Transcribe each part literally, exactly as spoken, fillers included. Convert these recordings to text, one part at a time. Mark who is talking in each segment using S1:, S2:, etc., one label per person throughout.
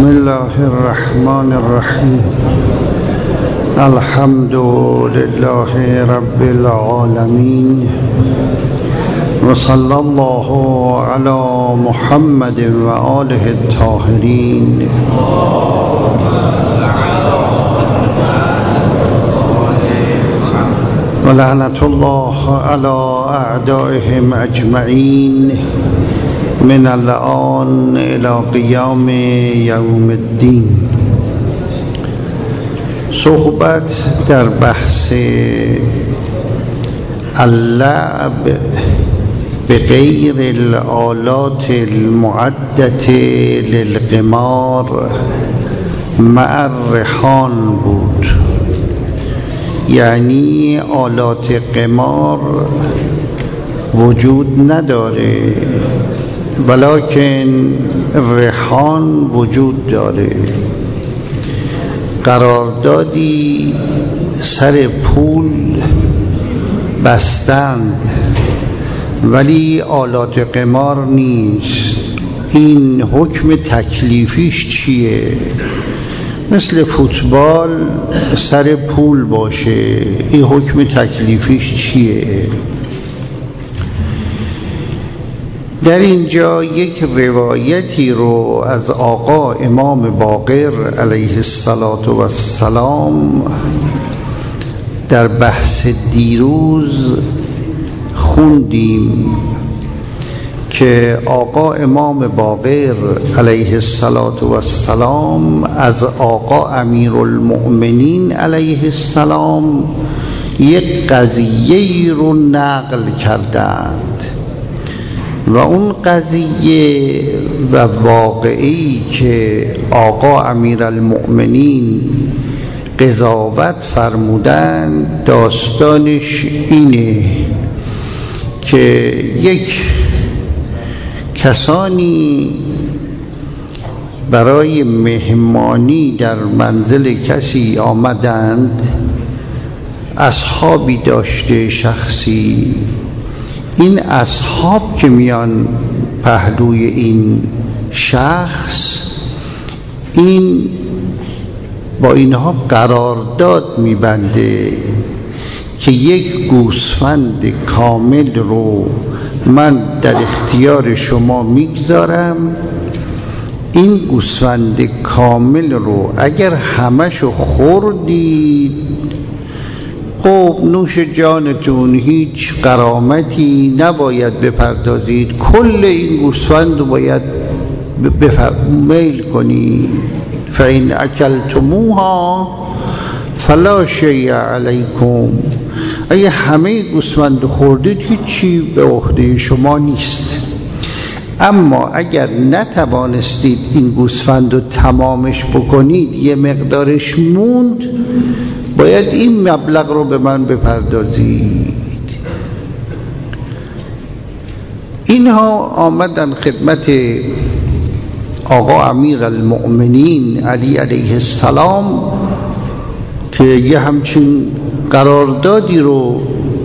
S1: بسم الله الرحمن الرحيم. الحمد لله رب العالمين، وصلى الله على محمد وآله الطاهرين. ولعنة الله على أعدائهم أجمعين من الآن إلى قیام یوم الدین. صحبت در بحث اللعب بغیر الآلات المعدة للقمار مع الرهان بود. یعنی آلات قمار وجود نداره، ولکن رهان وجود داره. قراردادی سر پول بستند ولی آلات قمار نیست. این حکم تکلیفیش چیه؟ مثل فوتبال سر پول باشه، این حکم تکلیفیش چیه؟ در اینجا یک روایتی رو از آقا امام باقر علیه السلام در بحث دیروز خوندیم که آقا امام باقر علیه السلام از آقا امیرالمؤمنین علیه السلام یک قضیه رو نقل کردند و اون قضیه و واقعی که آقا امیرالمؤمنین قضاوت فرمودن داستانش اینه که یک کسانی برای مهمانی در منزل کسی آمدند. اصحابی داشته شخصی. این اصحاب که میان پهلوی این شخص، این با اینها قرارداد میبنده که یک گوسفند کامل رو من در اختیار شما میگذارم. این گوسفند کامل رو اگر همشو خوردید، خب نوش جانتون، هیچ غرامتی نباید بپردازید، کل این گوسفند رو باید میل کنید. فإن اکلتموها فلا شیء علیکم. اگه همه گوسفند خوردید هیچی به عهده شما نیست. اما اگر نتوانستید این گوسفند رو تمامش بکنید، یه مقدارش موند، باید این مبلغ رو به من بپردازید. اینها آمدن خدمت آقا امیرالمؤمنین علی علیه السلام که یه همچین قراردادی رو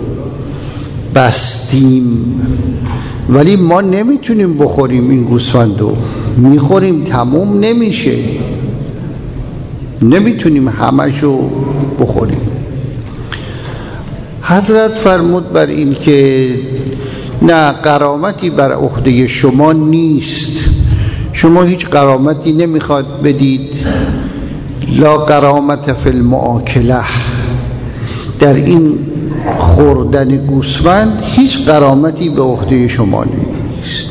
S1: بستیم ولی ما نمیتونیم بخوریم این گوسفند رو، میخوریم تموم نمیشه، نمیتونیم همشو بخوریم. حضرت فرمود بر این که نه، غرامتی بر عهده شما نیست، شما هیچ غرامتی نمیخواد بدید. لا غرامت فی المؤاکله، در این خوردن گوسفند هیچ غرامتی به عهده شما نیست.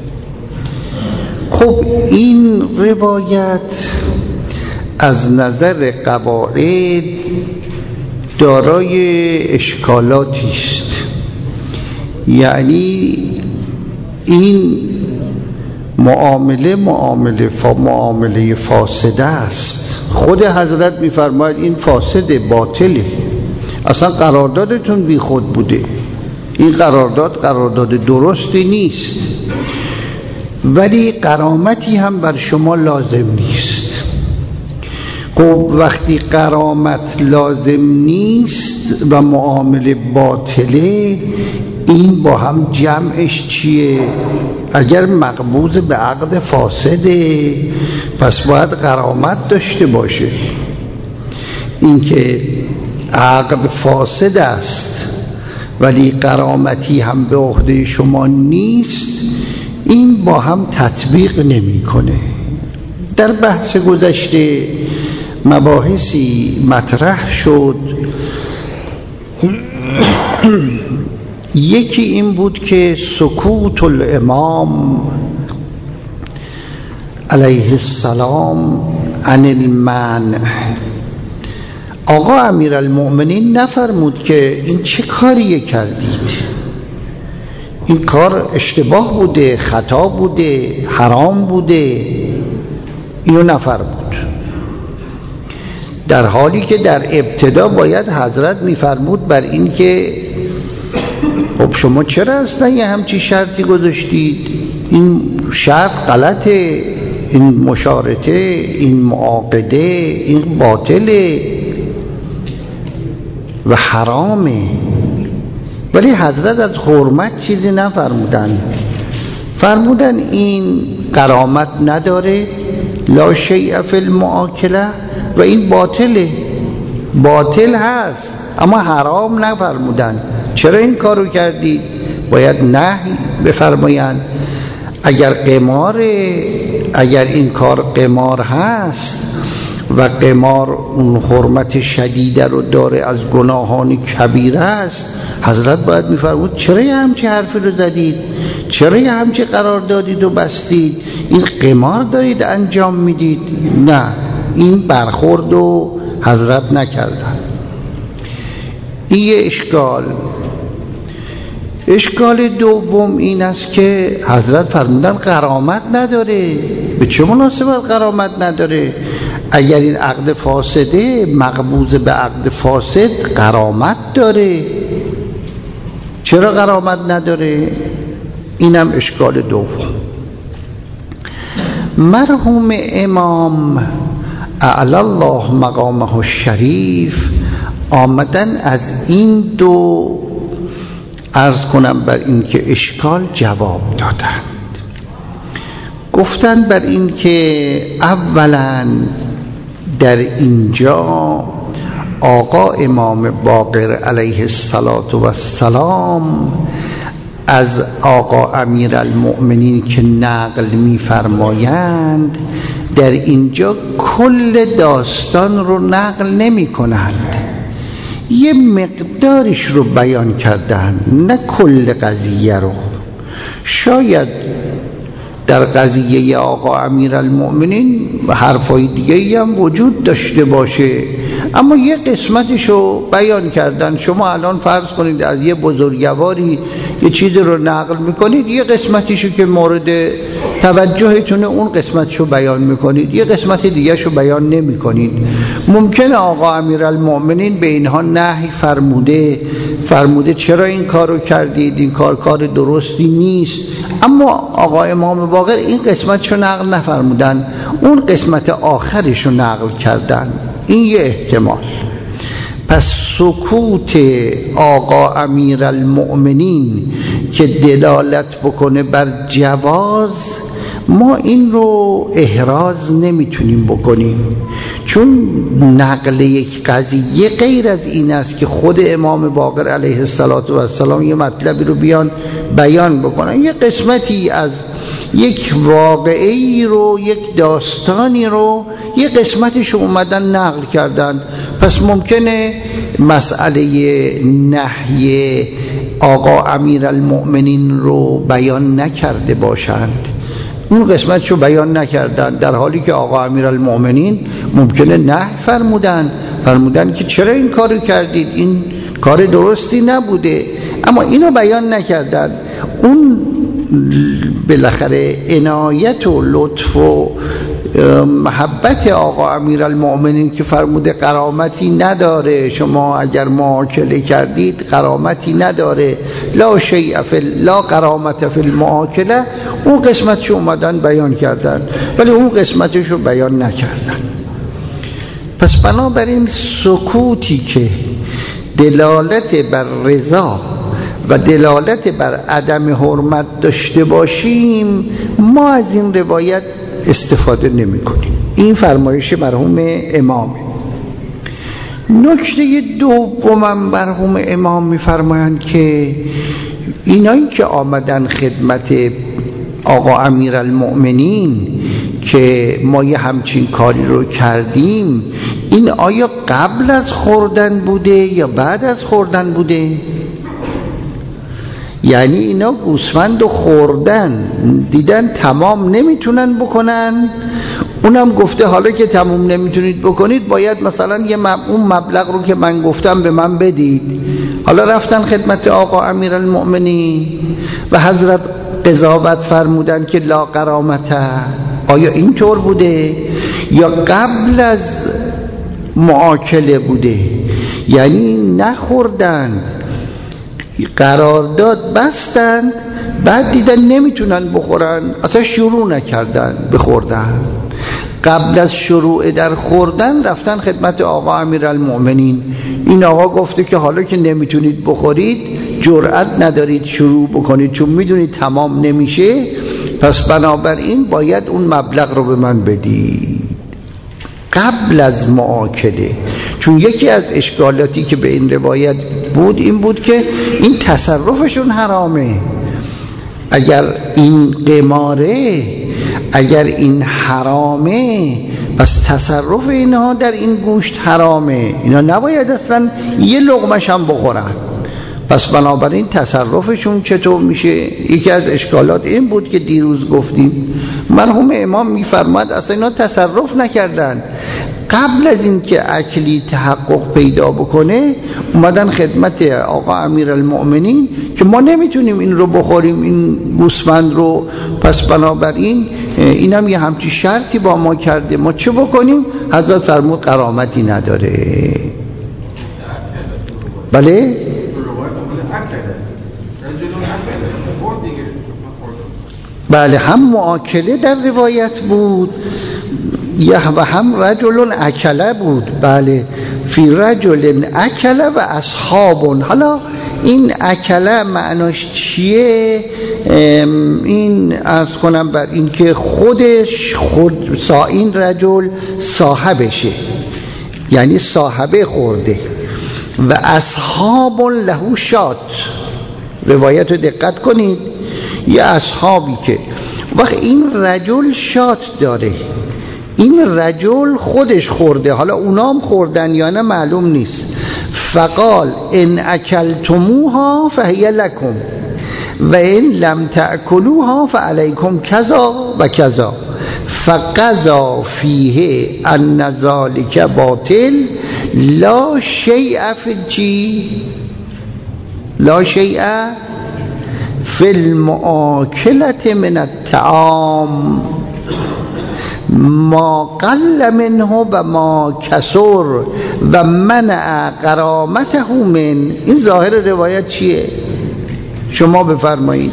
S1: خب این روایت از نظر قواعد دارای اشکالاتی است. یعنی این معامله معامله فا معامله فاسده است. خود حضرت می‌فرماید این فاسد، باطله، اصلا قراردادتون بی خود بوده، این قرارداد قرارداد درستی نیست، ولی غرامتی هم بر شما لازم نیست. خب وقتی غرامت لازم نیست و معامله باطله، این با هم جمعش چیه؟ اگر مقبوض به عقد فاسده، پس باید غرامت داشته باشه. اینکه عقد فاسد است ولی غرامتی هم به عهده شما نیست، این با هم تطبیق نمی‌کنه. در بحث گذشته مباحثی مطرح شد. یکی این بود که سکوت الامام علیه السلام عن المنع، آقا امیرالمؤمنین نفرمود که این چه کاریه کردید، این کار اشتباه بوده، خطا بوده، حرام بوده، اینو نفرمود. در حالی که در ابتدا باید حضرت میفرمود بر این که خب شما چرا اصلا یه همچی شرطی گذاشتید، این شرط غلطه، این مشارطه، این معاقده، این باطله و حرامه. ولی حضرت از حرمت چیزی نفرمودن، فرمودن این غرامت نداره، لا شیء فی المآکله، و این باطله، باطل هست، اما حرام نفرمودن. چرا این کارو کردی؟ باید نهی بفرمایند. اگر قمار، اگر این کار قمار هست و قمار اون حرمت شدیده رو داره، از گناهان کبیره است، حضرت باید میفرمود چرا یه همچی حرفی رو زدید، چرا یه همچی قرار دادید و بستید، این قمار دارید انجام میدید. نه، این برخورد رو حضرت نکردن. این یه اشکال. اشکال دوم این است که حضرت فرمودن غرامت نداره. به چه مناسبت غرامت نداره؟ اگر این عقد فاسده، مقبوض به عقد فاسد، غرامت داره. چرا غرامت نداره؟ اینم اشکال دوم. مرحوم امام اعلی الله مقامه الشریف آمدن از این دو عرض کنم بر این که اشکال جواب دادند. گفتند بر این که اولا در اینجا آقا امام باقر علیه السلام از آقا امیرالمؤمنین که نقل می‌فرمایند در اینجا کل داستان رو نقل نمی کنند، یه مقدارش رو بیان کردن، نه کل قضیه رو. شاید در قضیه آقا امیرالمؤمنین حرفای دیگه هم وجود داشته باشه، اما یه قسمتش رو بیان کردن. شما الان فرض کنید از یه بزرگواری یه چیز رو نقل میکنید، یه قسمتش رو که مورد توجهتونه اون قسمتش رو بیان میکنید، یه قسمت دیگه رو بیان نمیکنید. ممکنه آقا امیرالمؤمنین به اینها نهی فرموده فرموده چرا این کار رو کردید، این کار کار درستی نیست، اما آقا امام باقر این قسمتش رو نقل نفرمودن، اون قسمت آخرش رو نقل کردن. این یه احتمال. پس سکوت آقا امیرالمؤمنین که دلالت بکنه بر جواز، ما این رو احراز نمیتونیم بکنیم، چون نقل یک قضیه غیر از این است که خود امام باقر علیه السلام یه مطلبی رو بیان بیان بکنن. یه قسمتی از یک واقعی رو، یک داستانی رو، یه قسمتش رو اومدن نقل کردن. پس ممکنه مسئله نهی آقا امیرالمؤمنین رو بیان نکرده باشند، اون قسمتش رو بیان نکردن، در حالی که آقا امیرالمؤمنین ممکنه نهی فرمودن فرمودن که چرا این کارو کردید، این کار درستی نبوده، اما اینو بیان نکردن. اون بالاخره عنایت و لطف و محبت آقا امیرالمؤمنین که فرموده غرامتی نداره، شما اگر معاکله کردید غرامتی نداره، لا شیء فی لا غرامت فی المعاکله، اون قسمتشو اومدن بیان کردن ولی اون قسمتشو بیان نکردن. پس بنابراین سکوتی که دلالت بر رضا و دلالت بر عدم حرمت داشته باشیم، ما از این روایت استفاده نمی کنیم. این فرمایش مرحوم امامه. نکته دومم مرحوم امام می‌فرمایند که اینایی که آمدن خدمت آقا امیرالمؤمنین که ما یه همچین کاری رو کردیم، این آیا قبل از خوردن بوده یا بعد از خوردن بوده؟ یعنی اینا گوسفند رو خوردن، دیدن تمام نمیتونن بکنن، اونم گفته حالا که تمام نمیتونید بکنید باید مثلا یه مب... اون مبلغ رو که من گفتم به من بدید. حالا رفتن خدمت آقا امیرالمؤمنین و حضرت قضاوت فرمودن که لا غرامته. آیا اینطور بوده یا قبل از معاکله بوده؟ یعنی نخوردن، قرارداد بستن، بعد دیدن نمیتونن بخورن، اصلا شروع نکردن بخوردن. قبل از شروع در خوردن رفتن خدمت آقا امیرالمؤمنین. این آقا گفته که حالا که نمیتونید بخورید، جرأت ندارید شروع بکنید چون میدونید تمام نمیشه، پس بنابراین باید اون مبلغ رو به من بدید قبل از معاکله. چون یکی از اشکالاتی که به این روایت بود این بود که این تصرفشون حرامه. اگر این قماره، اگر این حرامه، پس تصرف اینها در این گوشت حرامه، اینا نباید اصلا یه لقمش هم بخورن. پس بنابراین تصرفشون چطور میشه؟ یکی از اشکالات این بود که دیروز گفتیم. مرحوم امام میفرماد اصلا اینا تصرف نکردن، قبل از این که اکلی تحقق پیدا بکنه اومدن خدمت آقا امیرالمؤمنین که ما نمیتونیم این رو بخوریم، این گوسفند رو، پس بنابراین اینم یه همچی شرطی با ما کرده، ما چه بکنیم؟ حضرت فرمود غرامتی نداره. بله؟ بله، هم معاکله در روایت بود و هم رجل اکله بود. بله، فی رجل اکله و اصحاب. حالا این اکله معناش چیه؟ این عرض کنم بر این که خودش خود سا این رجل صاحبشه، یعنی صاحبه خورده. و اصحاب له شات، روایت رو دقت کنید، یه اصحابی که وقت این رجل شات داره، این رجل خودش خورده، حالا اونام خوردن یا نه معلوم نیست. فقال ان اکلتموها فهی لکم و ان لم تأکلوها فعلیکم کذا و کذا فقضا فیه ان ذلک باطل لا شیء فی چی؟ لا شیء فی المؤاکلة من الطعام ما قل منه و ما کسر و منع غرامته من. این ظاهر روایت چیه؟ شما بفرمایید.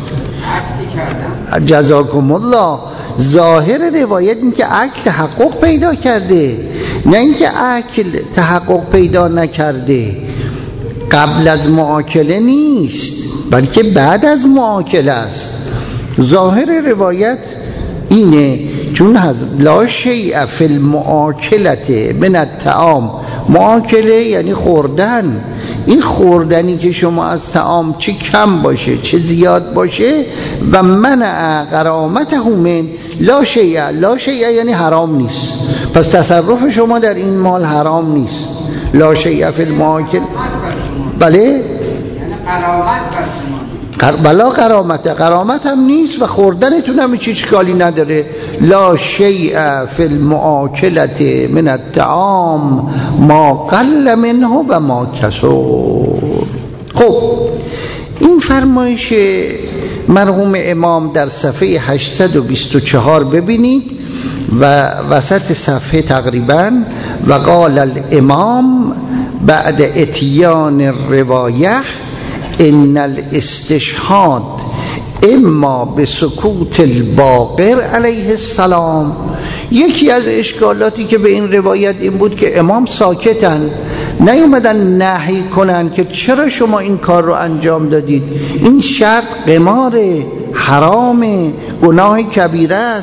S1: جزاکم الله. ظاهر روایت این که اکل تحقق پیدا کرده، نه اینکه اکل تحقق پیدا نکرده. قبل از معاکله نیست بلکه بعد از معاکله است. ظاهر روایت اینه، چون لا شیء فی المؤاکلة من الطعام، معاکله یعنی خوردن. این خوردنی که شما از طعام چه کم باشه چه زیاد باشه، و منع غرامته من لا شیء. لا شیء یعنی حرام نیست، پس تصرف شما در این مال حرام نیست. لا شیء فی المؤاکله. بله، یعنی غرامت بر شما بلا غرامت غرامت هم نیست و خوردنتون هم هیچ اشکالی نداره. لا شیء فی المؤاکلة من الطعام ما قل منه و ما کسر. خب این فرمایش مرحوم امام در صفحه هشتصد و بیست و چهار ببینید و وسط صفحه تقریبا. و قال الامام بعد اتیان الروایه ان الاستشهاد اما به سکوت الباقر علیه السلام. یکی از اشکالاتی که به این روایت این بود که امام ساکتن، نیومدن نهی کنن که چرا شما این کار رو انجام دادید، این شرط قمار حرام، گناه کبیره است.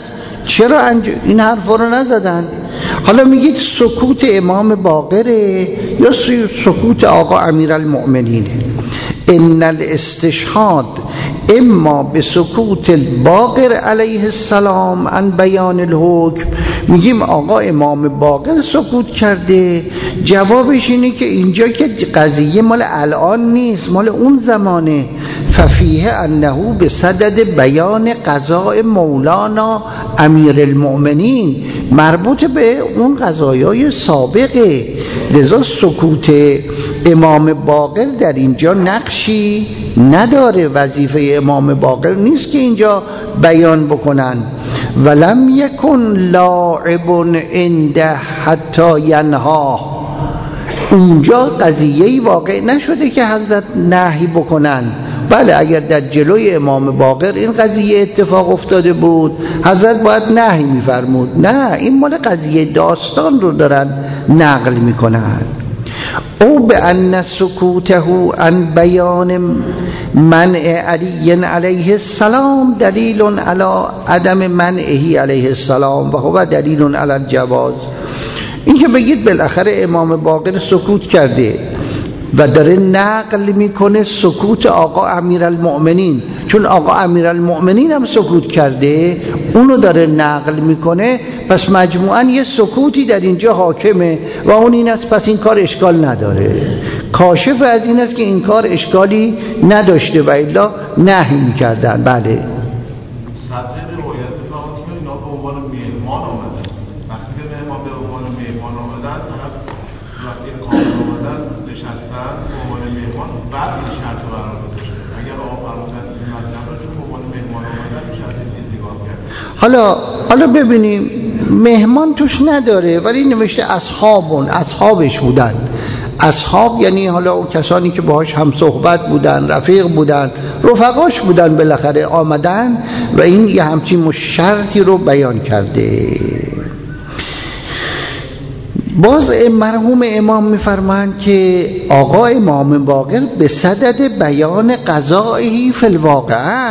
S1: چرا این حرفا رو نزدن؟ حالا میگید سکوت امام باقره یا سکوت آقا امیرالمؤمنینه؟ ان الاستشهاد اما به سکوت الباقر علیه السلام عن بیان الحکم. میگیم آقا امام باقر سکوت کرده، جوابش اینه که اینجا که قضیه مال الان نیست، مال اون زمانه. ففیه انه به صدد بیان قضاء مولانا امیرالمؤمنین، مربوط به اون قضایای سابقه، لذا سکوت امام باقر در اینجا نقشی نداره، وظیفه امام باقر نیست که اینجا بیان بکنن. ولم یکن لاعب عنده حتی ینها، اونجا قضیه‌ای واقع نشده که حضرت نهی بکنن. بله اگر در جلوی امام باقر این قضیه اتفاق افتاده بود حضرت باید نهی میفرمود، نه، این مال قضیه داستان رو دارن نقل میکنن. او به ان سکوته عن بیان منع علی علیه السلام دلیل علی عدم منعه علیه السلام و هو دلیل علی الجواز. این که بگید بالاخره امام باقر سکوت کرده و داره نقل میکنه سکوت آقا امیرالمؤمنین، چون آقا امیرالمؤمنین هم سکوت کرده اونو داره نقل میکنه، پس مجموعاً یه سکوتی در اینجا حاکمه و اون این است، پس این کار اشکال نداره. کاشف از این است که این کار اشکالی نداشته و الا نهی میکردن. بله
S2: صدر روایت بفرمایید که اینا به عنوان مهمان آمدن، وقتی به مهمان به عنوان مهمان آمدن، طرف وقتی کامل آمدن نشستن به عنوان مهمان، بعد این شرط رو قرار گذاشته. اگر آقا فرمودن این مطلب رو چون به عنوان مهمان آمدن شرط این نگاه کرد.
S1: حالا حالا ببینیم مهمان توش نداره ولی نوشته اصحابون، اصحابش بودن. اصحاب یعنی حالا اون کسانی که باهاش هم صحبت بودن، رفیق بودن، رفقاش بودن، بالاخره آمدن و این یه همچین شرطی رو بیان کرده. باز مرحوم امام میفرمایند که آقا امام باقر به صدد بیان قضائه فی الواقعه،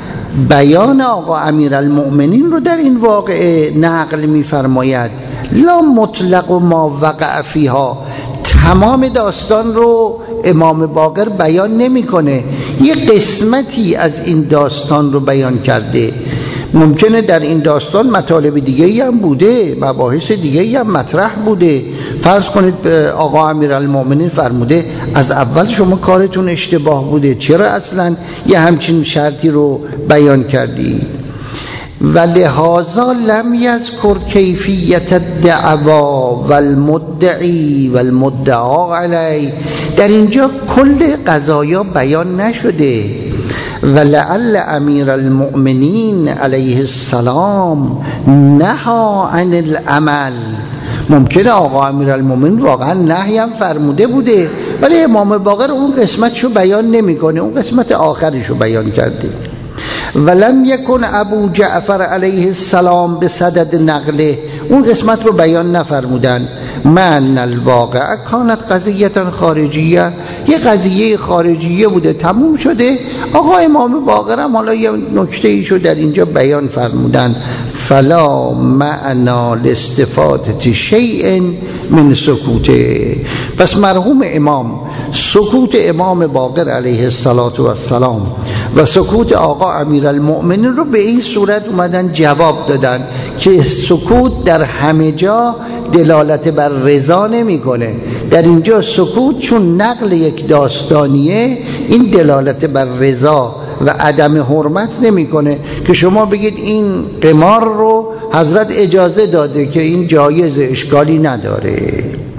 S1: بیان آقا امیرالمؤمنین رو در این واقعه نقل میفرماید. لا مطلق ما وقع فیها، تمام داستان رو امام باقر بیان نمیکنه، یه قسمتی از این داستان رو بیان کرده. ممکنه در این داستان مطالب دیگه‌ای هم بوده، مباحث دیگه‌ای هم مطرح بوده. فرض کنید آقا امیرالمؤمنین فرموده از اول شما کارتون اشتباه بوده، چرا اصلا یه همچین شرطی رو بیان کردی؟ و لهذا لم یذکر کیفیت الدعوا والمدعی والمدعا علی، در اینجا کل قضایا بیان نشده. ولعل امیر المؤمنین علیه السلام نهى عن العمل، ممکنه آقا امیرالمؤمنین واقعا نهی هم فرموده بوده ولی امام باقر اون قسمتشو بیان نمیکنه، اون قسمت آخرشو بیان کرده. ولم یکن ابو جعفر علیه السلام به صدد نقله، اون قسمت رو بیان نفرمودن. من الواقع کانت قضیه خارجیه، یه قضیه خارجیه بوده تموم شده، آقا امام باقر هم حالا یه نکته ایشو در اینجا بیان فرمودن. فلا معنا لاستفاده شیء من سکوته. پس مرحوم امام سکوت امام باقر علیه السلام و سکوت آقا امیرالمؤمنین رو به این صورت اومدن جواب دادن که سکوت در همه جا دلالت بر رضا نمیکنه، در اینجا سکوت چون نقل یک داستانیه این دلالت بر رضا و عدم حرمت نمیکنه که شما بگید این قمار رو حضرت اجازه داده که این جایز، اشکالی نداره.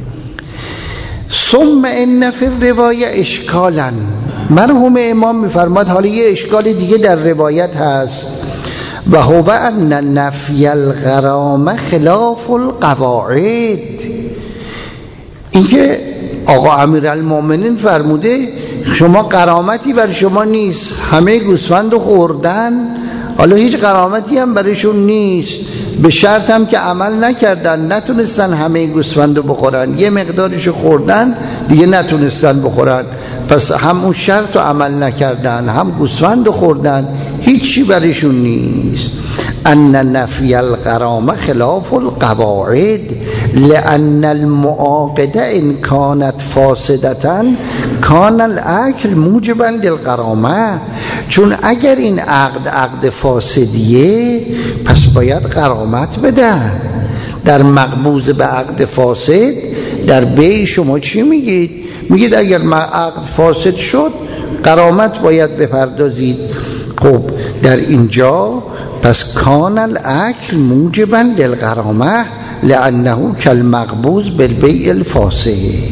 S1: ثم ان فی الروایه اشکالا، مرحوم امام میفرماد حالا یه اشکال دیگه در روایت هست، و هو ان نفی الغرامه خلاف القواعد، اینکه آقا امیرالمؤمنین فرموده شما غرامتی بر شما نیست، همه گوسفند رو خوردن، حالا هیچ غرامتی هم برایشون نیست، به شرط هم که عمل نکردن، نتونستن همه گوسفندو بخورن، یه مقدارشو خوردن دیگه نتونستن بخورن، پس هم اون شرط رو عمل نکردن هم گوسفندو خوردن، هیچی برایشون نیست. ان نفی الغرامه خلاف القواعد لان المعاقده ان كانت فاسدة كان الاكل موجبا للغرامه. چون اگر این عقد عقد فاسدیه پس باید غرامت بدن. در مقبوض به عقد فاسد در بیع شما چی میگید؟ میگید اگر عقد فاسد شد غرامت باید بپردازید. خب در اینجا پس کان الاکل موجبا للغرامه لانه کالمقبوض بالبیع الفاسد.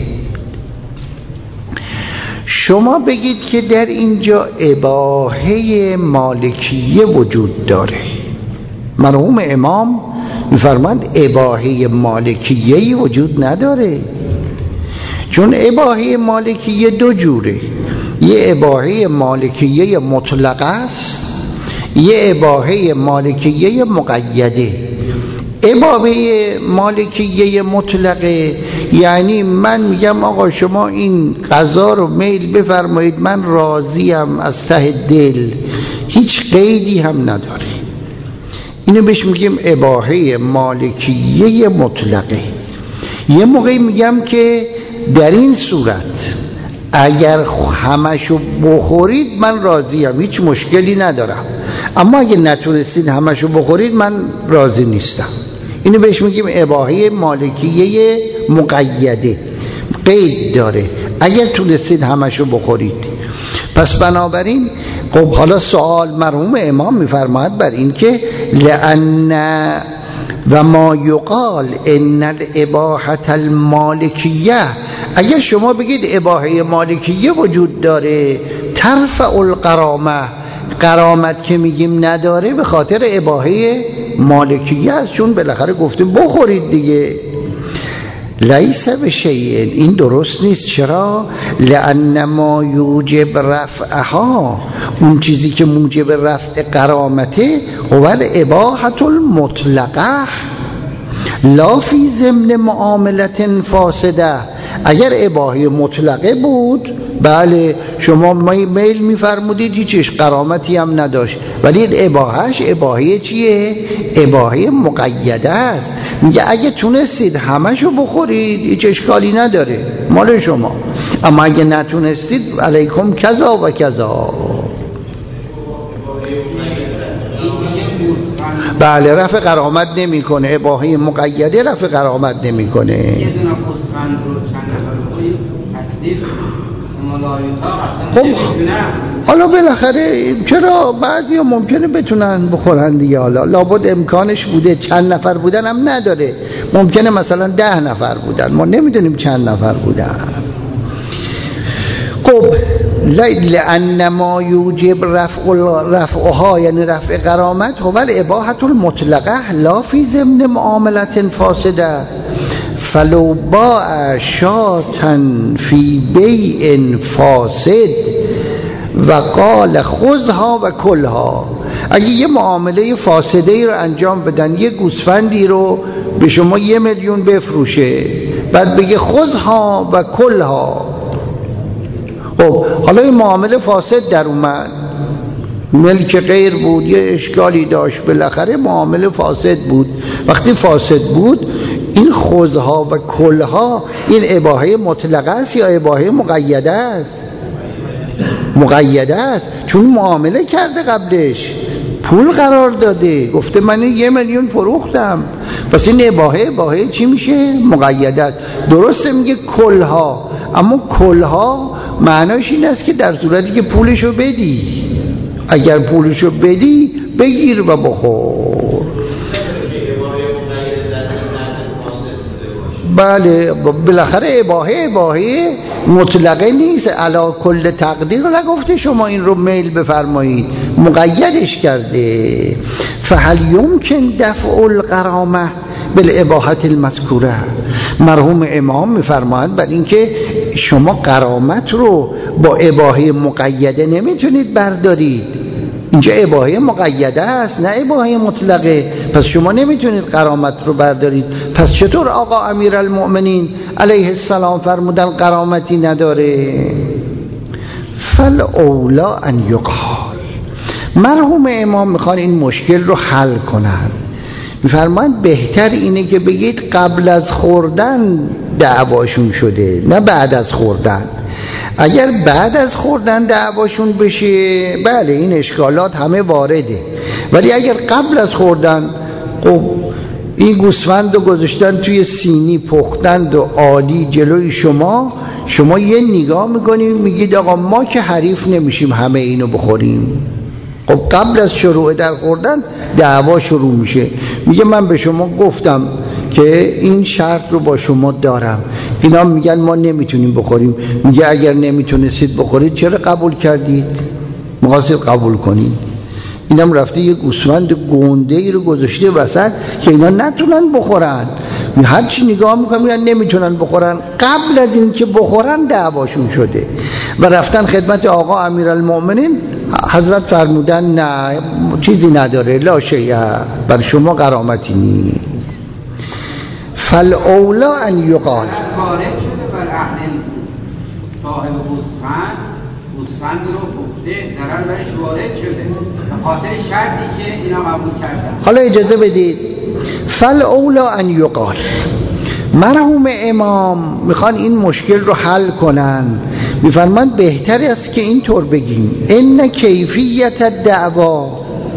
S1: شما بگید که در اینجا اباحه مالکیه وجود داره. مرحوم امام میفرماند اباحه مالکیه وجود نداره، چون اباحه مالکیه دو جوره، یه اباحه مالکیه مطلقه است، یه اباحه مالکیه مقیده. اباحه مالکیه مطلقه یعنی من میگم آقا شما این غذا رو میل بفرمایید، من راضیم از ته دل، هیچ قیدی هم نداره. اینو بهش میگیم اباحه مالکیه مطلقه. یه موقعی میگم که در این صورت اگر همشو بخورید من راضیم، هیچ مشکلی ندارم، اما اگه نتونستید همشو بخورید من راضی نیستم. اینو بهش میگیم اباحه مالکیه مقیده، قید داره، اگر تونستید همشو بخورید. پس بنابراین خب حالا سوال مرحوم امام میفرماید بر این که لأن و ما یقال ان الاباحه المالکیه، اگر شما بگید اباحه مالکیه وجود داره ترفع الغرامه، غرامت که میگیم نداره به خاطر اباحه مالکیه است، چون بالاخره گفتیم بخورید دیگه. لیس بشیء، این درست نیست. چرا؟ لأن ما یوجب رفعها، اون چیزی که موجب رفع غرامته هو الاباحه المطلقه لا فی ضمن معاملت فاسده. اگر اباحه مطلقه بود بله شما میل میفرمودید هیچ غرامتی هم نداشت، ولی این اباحهش اباحه چیه؟ اباحه مقیده است. میگه اگه تونستید همشو بخورید هیچ اشکالی نداره، مال شما، اما اگه نتونستید علیکم کذا و کذا. بله رفع غرامت نمی کنه، اباحه مقیده رفع غرامت نمی کنه. یه دونه گوسفند رو چند نفر بخورید تکلیف خب حالا بالاخره چرا بعضی ها ممکنه بتونن بخورن دیگه، حالا لابد امکانش بوده، چند نفر بودن هم نداره، ممکنه مثلا ده نفر بودن، ما نمیدونیم چند نفر بودن. خب لأن ما یوجب رفع رفعها یعنی رفع غرامت هو الاباحه المطلقه لا فی ضمن معاملت فاسده فلو باع شاة فی بیع فاسد و قال خذها و کلها. اگه یه معامله فاسده ای رو انجام بدن، یه گوسفندی رو به شما یه میلیون بفروشه، بعد بگه خذها و کلها، خب حالا این معامله فاسد در اومد، ملک غیر بود، یه اشکالی داشت، بالاخره معامله فاسد بود. وقتی فاسد بود این خذها و کلها این اباحه مطلقه است یا اباحه مقیده است؟ مقیده است، چون معامله کرده قبلش، پول قرار داده، گفته من یه میلیون فروختم، پس این اباحه اباحه چی میشه؟ مقیده است. درسته میگه کلها، اما کلها معناش این است که در صورتی که پولشو بدی، اگر پولشو بدی بگیر و بخور. بله بالاخره اباحه اباحه مطلقه نیست، علا کل تقدیر نگفته شما این رو میل بفرمایید، مقیدش کرده. فهل یمکن دفع الغرامه بالاباحه المذکوره. مرحوم امام میفرمایند بر اینکه شما غرامت رو با اباحه مقیده نمیتونید بردارید، اینجا اباحه مقیده است نه اباحه مطلقه. پس شما نمیتونید غرامت رو بردارید. پس چطور آقا امیرالمؤمنین علیه السلام فرمودن غرامتی نداره؟ فالاولا ان یقال. مرحوم امام میخوان این مشکل رو حل کنن، میفرمایند بهتر اینه که بگید قبل از خوردن دعواشون شده نه بعد از خوردن. اگر بعد از خوردن دعواشون بشه بله این اشکالات همه وارده، ولی اگر قبل از خوردن خب این گوسفند رو گذاشتن توی سینی پختند و عالی جلوی شما، شما یه نگاه میکنید میگید آقا ما که حریف نمیشیم همه اینو بخوریم. خب قبل از شروع در خوردن دعوا شروع میشه. میگه من به شما گفتم که این شرط رو با شما دارم، اینا میگن ما نمیتونیم بخوریم. میگه اگر نمیتونستید بخورید چرا قبول کردید؟ میخواستید قبول کنید. اینم رفته یه گوسفند گنده ای رو گذاشته وسط که اینا نتونن بخورن. هر چی نگاه میکنن میگن نمیتونن بخورن. قبل از این که بخورن دعواشون شده و رفتن خدمت آقا امیرالمؤمنین. حضرت فرمودن نه چیزی نداره، لا شیء، بر شما غرامتی نیست. فالاولا ان یقال.
S3: وارد شده بر اهل صاحب گوسفند، گوسفند رو گفته ضرر برش وارد شده به خاطر شرطی که اینا قبول کردن.
S1: حالا اجازه بدید فالاولا ان یقال. مرحوم امام میخوان این مشکل رو حل کنن، میفرمایند بهتر است که اینطور بگیم ان کیفیت الدعوا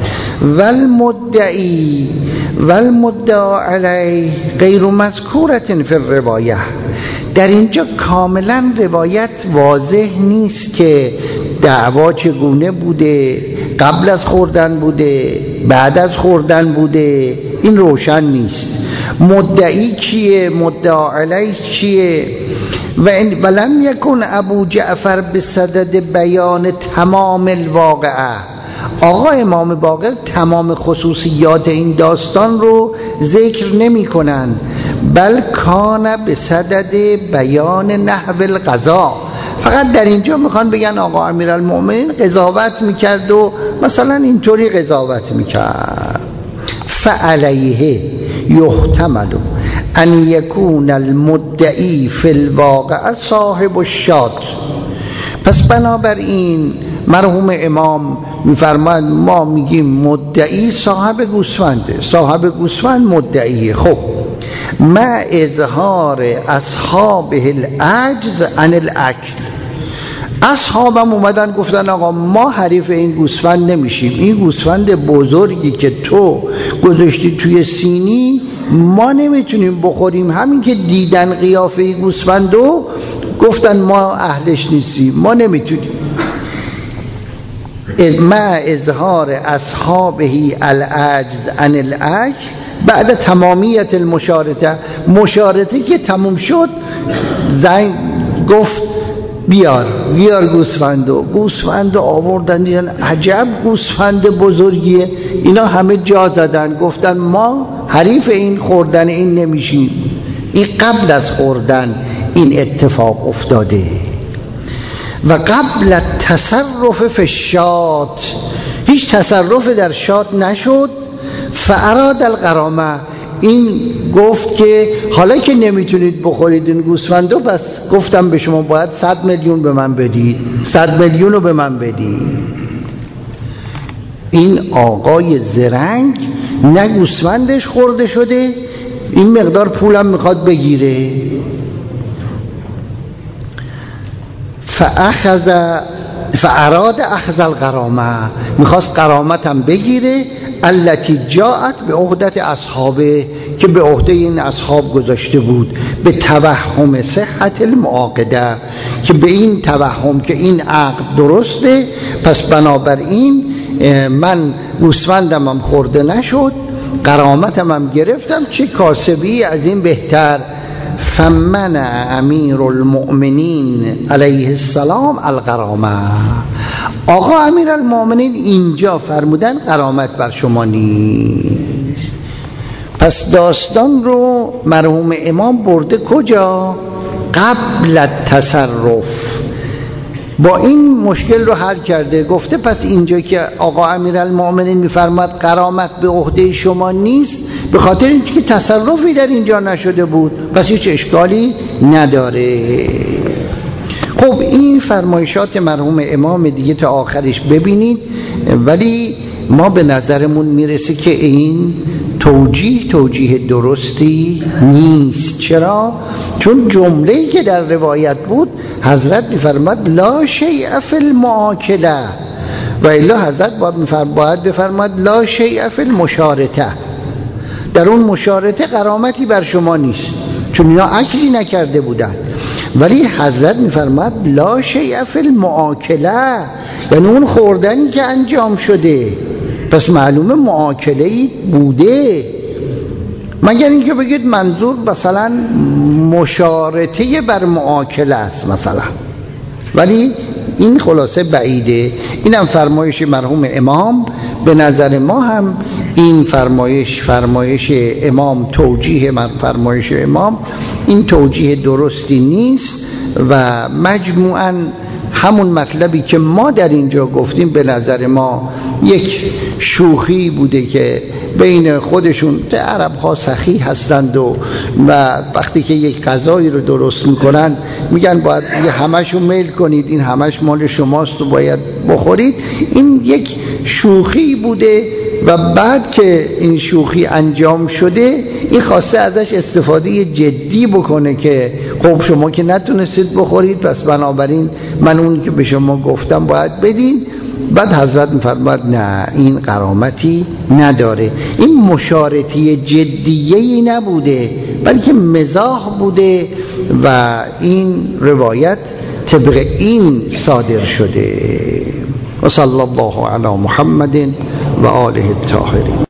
S1: والمدعی والمدعا علیه غیر مذکورة فی الروایه. در اینجا کاملا روایت واضح نیست که دعوا چگونه بوده، قبل از خوردن بوده، بعد از خوردن بوده، این روشن نیست. مدعی کیه، مدعا علیه کیه؟ و ولم یکن ابو جعفر بصدد بیان تمام الواقعه. آقا امام باقر تمام خصوصیات این داستان رو ذکر نمی کنن، بل کان بصدد بیان نحو القضا. فقط در اینجا میخوان بگن آقا امیرالمؤمنین قضاوت میکرد و مثلا اینطوری قضاوت میکرد. فعلیه یحتمل ان یکون المدعی فی الواقع صاحب الشات. پس بنابراین مرحوم امام میفرماید ما میگیم مدعی صاحب گوسفنده، صاحب گوسفند مدعیه. خب ما اظهار اصحابه العجز عن الاکل. اصحابم اومدن گفتن آقا ما حریف این گوسفند نمیشیم، این گوسفند بزرگی که تو گذاشتی توی سینی ما نمیتونیم بخوریم. همین که دیدن قیافه گوسفندو گفتن ما اهلش نیستیم، ما نمیتونیم. ما اظهار اصحابه العجز عن الاکل بعد تمامیت المشارطه. مشارطه که تموم شد زنگ گفت بیار بیار گوسفندو. گوسفندو آوردن، دیدن عجب گوسفند بزرگیه. اینا همه جا زدن گفتن ما حریف این خوردن این نمیشیم. این قبل از خوردن این اتفاق افتاده و قبل تصرف فی الشات، هیچ تصرف در شات نشد. فاراد الغرامه، این گفت که حالا که نمیتونید بخورید این گوسفندو، پس گفتم به شما باید صد میلیون به من بدید، صد میلیون رو به من بدید. این آقای زرنگ نه گوسفندش خورده شده، این مقدار پولم میخواد بگیره. فاخذ فاراد اخذ الغرامه، میخواست غرامتم بگیره. التي جاءت به عهدت اصحابه، که به عهده این اصحاب گذاشته بود. به توهم صحت المعاقده، که به این توهم که این عقد درسته، پس بنابراین من گوسفندم هم خورده نشد، غرامتم هم گرفتم، چه کاسبی از این بهتر. فمنع امیر المؤمنین علیه السلام الغرامه. آقا امیر المؤمنین اینجا فرمودن غرامت بر شما نیست. پس داستان رو مرحوم امام برده کجا؟ قبل التصرف. با این مشکل رو حل کرده. گفته پس اینجا که آقا امیرالمؤمنین میفرماد کرامت به عهده شما نیست، به خاطر اینکه تصرفی در اینجا نشده بود، پس هیچ اشکالی نداره. خب این فرمایشات مرحوم امام دیگه تا آخرش ببینید، ولی ما به نظرمون میرسه که این توجیه توجیه درستی نیست. چرا؟ چون جمله‌ای که در روایت بود حضرت میفرماد لا شیء فی المعاکله، و الا حضرت باید بفرماد لا شیء فی المشارطه. در اون مشارطه غرامتی بر شما نیست، چون اینا اکلی نکرده بودن. ولی حضرت میفرماد لا شیء فی المعاکله، یعنی اون خوردنی که انجام شده، پس معلومه معاکله‌ای بوده، مگر اینکه بگید منظور مثلا مشارطه بر معاکله است مثلا، ولی این خلاصه بعیده. اینم فرمایش مرحوم امام. به نظر ما هم این فرمایش فرمایش امام توجیه من فرمایش امام این توجیه درستی نیست و مجموعاً همون مطلبی که ما در اینجا گفتیم به نظر ما یک شوخی بوده که بین خودشون، عرب ها سخی هستند و وقتی که یک غذایی رو درست میکنن میگن باید یه همشو میل کنید، این همش مال شماست و باید بخورید. این یک شوخی بوده و بعد که این شوخی انجام شده این خواسته ازش استفاده جدی بکنه که خب شما که نتونستید بخورید پس بنابراین من اون که به شما گفتم باید بدین. بعد حضرت میفرماد نه، این غرامتی نداره. این مشارطی جدیه‌ای نبوده بلکه مزاح بوده و این روایت طبق این صادر شده. و صلی الله علی محمد و آله الطاهرین.